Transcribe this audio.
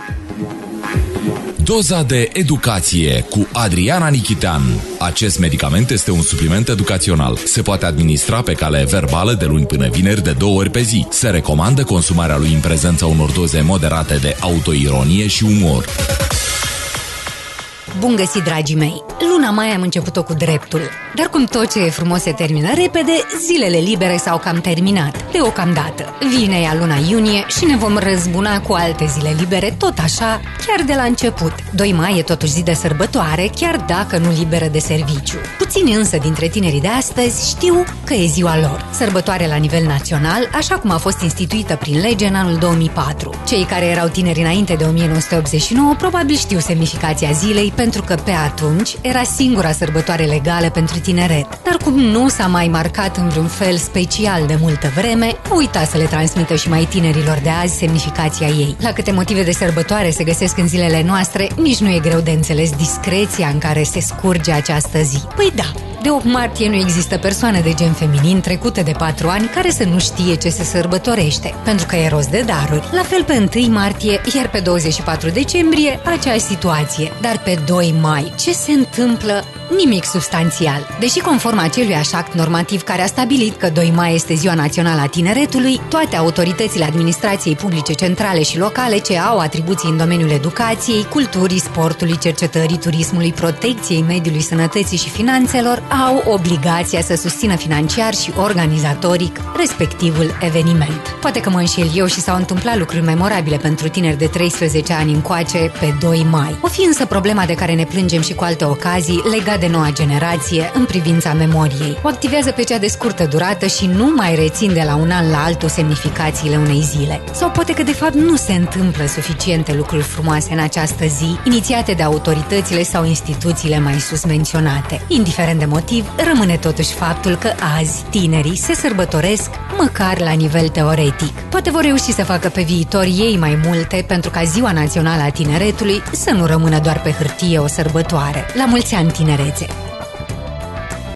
Doza de educație cu Adriana Nichitean. Acest medicament este un supliment educațional. Se poate administra pe cale verbală de luni până vineri de 2 ori pe zi. Se recomandă consumarea lui în prezența unor doze moderate de autoironie și umor. Bun găsit, dragii mei! Luna mai am început-o cu dreptul. Dar cum tot ce e frumos se termină repede, zilele libere s-au cam terminat. Deocamdată. Vine ea luna iunie și ne vom răzbuna cu alte zile libere, tot așa, chiar de la început. 2 mai e totuși zi de sărbătoare, chiar dacă nu liberă de serviciu. Puțini însă dintre tinerii de astăzi știu că e ziua lor. Sărbătoare la nivel național, așa cum a fost instituită prin lege în anul 2004. Cei care erau tineri înainte de 1989 probabil știu semnificația zilei, pentru că pe atunci era singura sărbătoare legală pentru tineret. Dar cum nu s-a mai marcat în vreun fel special de multă vreme, uita să le transmită și mai tinerilor de azi semnificația ei. La câte motive de sărbătoare se găsesc în zilele noastre, nici nu e greu de înțeles discreția în care se scurge această zi. Păi da, de 8 martie nu există persoană de gen feminin trecute de 4 ani care să nu știe ce se sărbătorește, pentru că e rost de daruri. La fel pe 1 martie, iar pe 24 decembrie, aceeași situație. Dar pe 2 mai, ce se întâmplă? Nimic substanțial. Deși conform aceluiași act normativ care a stabilit că 2 mai este Ziua Națională a Tineretului, toate autoritățile administrației publice centrale și locale ce au atribuții în domeniul educației, culturii, sportului, cercetării, turismului, protecției mediului, sănătății și finanțelor au obligația să susțină financiar și organizatoric respectivul eveniment. Poate că mă înșel eu și s-au întâmplat lucruri memorabile pentru tineri de 13 ani încoace pe 2 mai. O fi însă problema de care ne plângem și cu alte ocazii legată de noua generație în privința memoriei. O activează pe cea de scurtă durată și nu mai rețin de la un an la altul semnificațiile unei zile. Sau poate că de fapt nu se întâmplă suficiente lucruri frumoase în această zi, inițiate de autoritățile sau instituțiile mai sus menționate. Indiferent de motiv, rămâne totuși faptul că azi tinerii se sărbătoresc măcar la nivel teoretic. Poate vor reuși să facă pe viitor ei mai multe pentru ca Ziua Națională a Tineretului să nu rămână doar pe hârtie o sărbătoare. La mulți ani, tinere!